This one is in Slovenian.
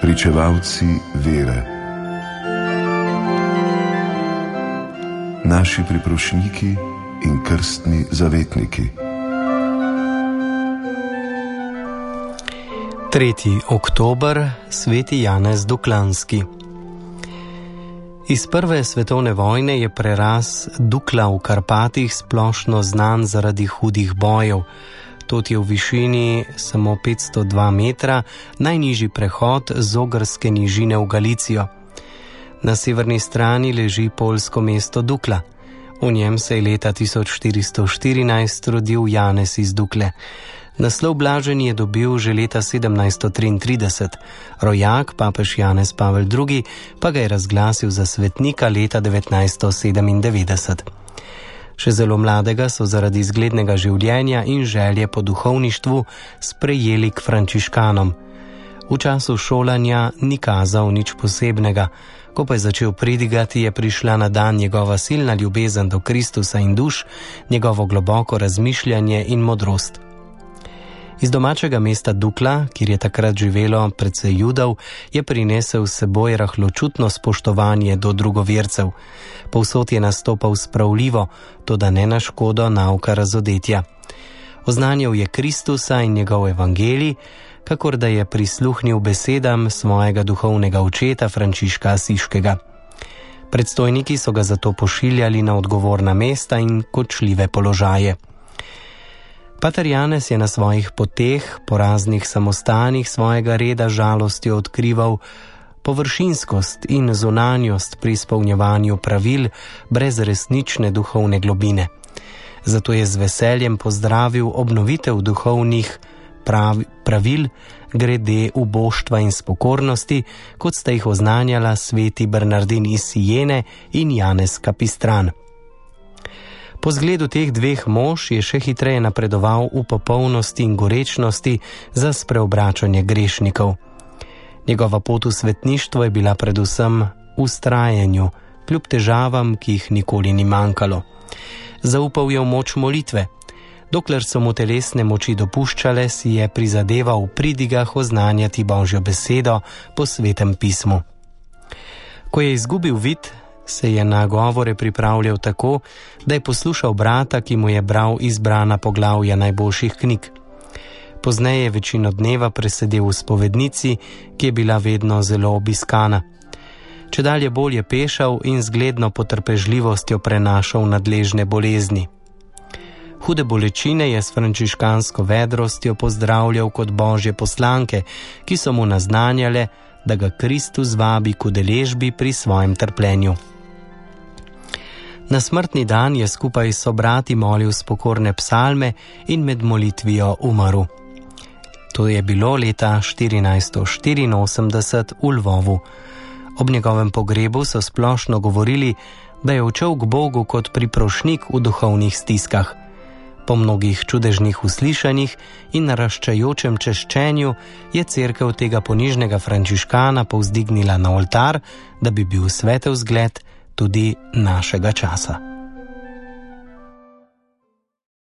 pričevalci vere, naši priprošniki in krstni zavetniki. 3. oktober, sveti Janez Duklanski. Iz prve svetovne vojne je preraz Dukla v Karpatih splošno znan zaradi hudih bojev. Tot je v višini samo 502 metra, najnižji prehod z Ogrske nižine v Galicijo. Na severni strani leži poljsko mesto Dukla. V njem se je leta 1414 rodil Janez iz Dukle. Naslov blaženi je dobil že leta 1733, rojak papež Janez Pavel II. Pa ga je razglasil za svetnika leta 1997. Še zelo mladega so zaradi zglednega življenja in želje po duhovništvu sprejeli k frančiškanom. V času šolanja ni kazal nič posebnega. Ko pa je začel pridigati, je prišla na dan njegova silna ljubezen do Kristusa in duš, njegovo globoko razmišljanje in modrost. Iz domačega mesta Dukla, kjer je takrat živelo precej Judov, je prinesel s seboj rahločutno spoštovanje do drugovercev. Povsod je nastopal spravljivo, toda ne na škodo nauka razodetja. Oznanjal je Kristusa in njegov evangelij, kakor da je prisluhnil besedam svojega duhovnega očeta Frančiška Asiškega. Predstojniki so ga zato pošiljali na odgovorna mesta in kočljive položaje. Pater Janez je na svojih poteh po raznih samostanih svojega reda žalostjo odkrival površinskost in zunanjost pri izpolnjevanju pravil brez resnične duhovne globine. Zato je z veseljem pozdravil obnovitev duhovnih pravil glede uboštva in spokornosti, kot sta jih oznanjala sveti Bernardin iz Sijene in Janez Kapistran. Po zgledu teh dveh mož je še hitreje napredoval v popolnosti in gorečnosti za spreobračanje grešnikov. Njegova pot v svetništvo je bila predvsem v vztrajanju, kljub težavam, ki jih nikoli ni manjkalo. Zaupal je v moč molitve. Dokler so mu telesne moči dopuščale, si je prizadeval v pridigah oznanjati Božjo besedo po svetem pismu. Ko je izgubil vid, se je na govore pripravljal tako, da je poslušal brata, ki mu je bral izbrana poglavja najboljših knjig. Pozneje je večino dneva presedel v spovednici, ki je bila vedno zelo obiskana. Čedalje bolj je pešal in zgledno potrpežljivostjo prenašal nadležne bolezni. Hude bolečine je s frančiškansko vedrostjo pozdravljal kot Božje poslanke, ki so mu naznanjale, da ga Kristus vabi k udeležbi pri svojem trpljenju. Na smrtni dan je skupaj s sobrati molil spokorne psalme in med molitvijo umrl. To je bilo leta 1484 v Lvovu. Ob njegovem pogrebu so splošno govorili, da je odšel k Bogu kot priprošnik v duhovnih stiskah. Po mnogih čudežnih uslišanjih in naraščajočem češčenju je cerkev tega ponižnega frančiškana povzdignila na oltar, da bi bil svetel zgled tudi našega časa.